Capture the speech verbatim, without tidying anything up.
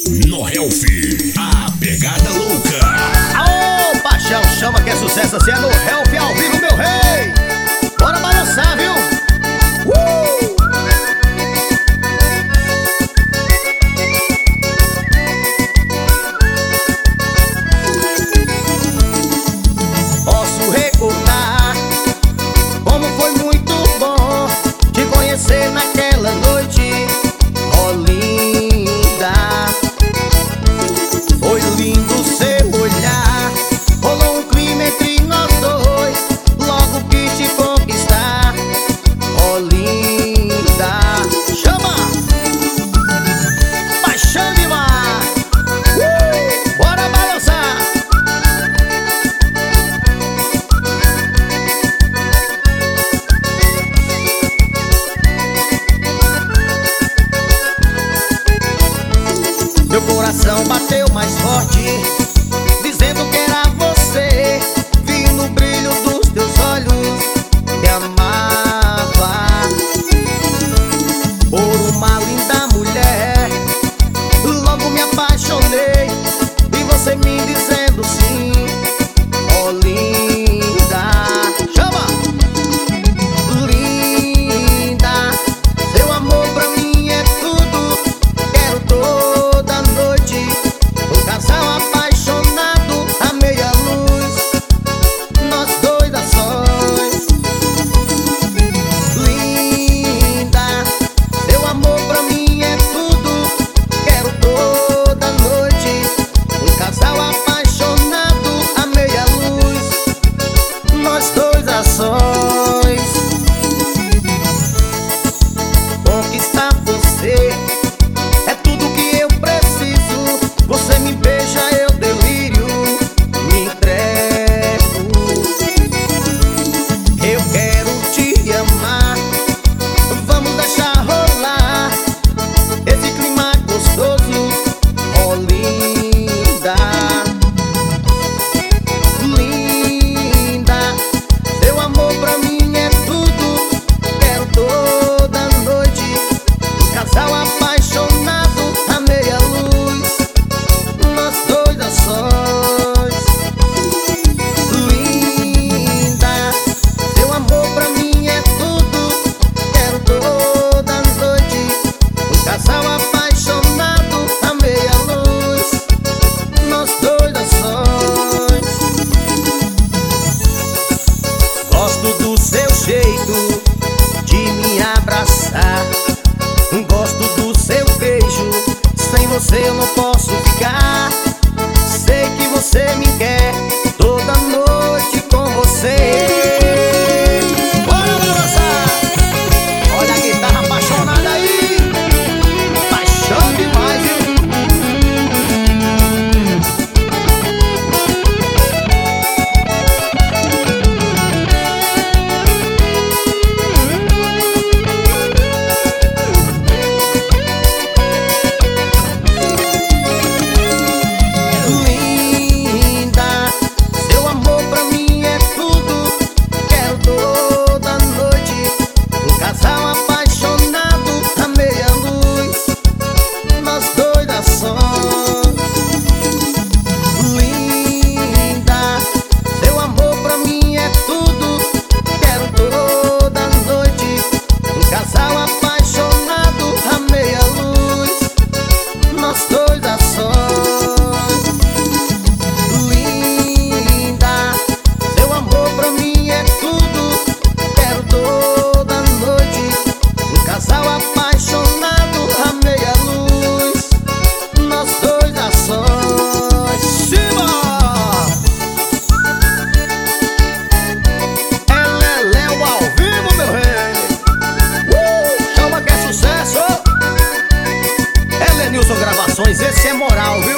No Health, a pegada louca. Aô, paixão, chama que é sucesso, assim é no Health ao vivo, meu rei. Bora balançar, viu? Uh! Posso recordar como foi muito bom te conhecer naquela noite, oh linda. Foi lindo seu olhar, rolou um clima entre nós dois, logo quis te conquistar, oh linda. Chama! Paixão demais! Uh! Bora balançar! Meu coração bateu mais forte, dizendo que era você. Vi no brilho dos teus olhos que amava. Por uma linda mulher, logo me apaixonei. E você me dizendo sim, oh linda. Chama! Linda, seu amor pra mim é tudo. Quero toda noite um casal apaixonado à meia luz, nós dois a sós. Linda, seu amor pra mim é tudo. Quero toda noite um casal apaixonado à meia luz, nós dois a sós. Conquistar você é tudo que eu preciso. Você me beija, eu delírio, me entrego. Eu quero te amar, vamos deixar rolar esse clima gostoso, oh linda. Linda, seu amor pra mim é tudo. Quero toda noite um casal apaixonado à meia luz, nós dois a sós. Linda, seu amor pra mim é tudo. Quero toda noite um casal apaixonado à meia luz, nós dois a sós. Gosto do seu jeito de me abraçar, gosto do seu beijo, sem você eu não posso ficar. Sei que você me quer toda noite com você. Bora balançar! Olha a guitarra apaixonada aí, paixão demais, viu? Linda, seu amor pra mim é tudo. Quero toda noite um casal apaixonado à meia luz, nós dois a sós. Linda, seu amor pra mim é tudo. Quero toda noite um casal apaixonado à meia luz, nós dois a sós. Linda, seu amor pra mim é tudo. Quero toda noite um casal apaixonado à meia luz, nós dois a sós. Cima! Ela é Léo ao vivo, meu rei. Uh! Chama que é sucesso. Ela é Nilson Gravações, esse é moral, viu?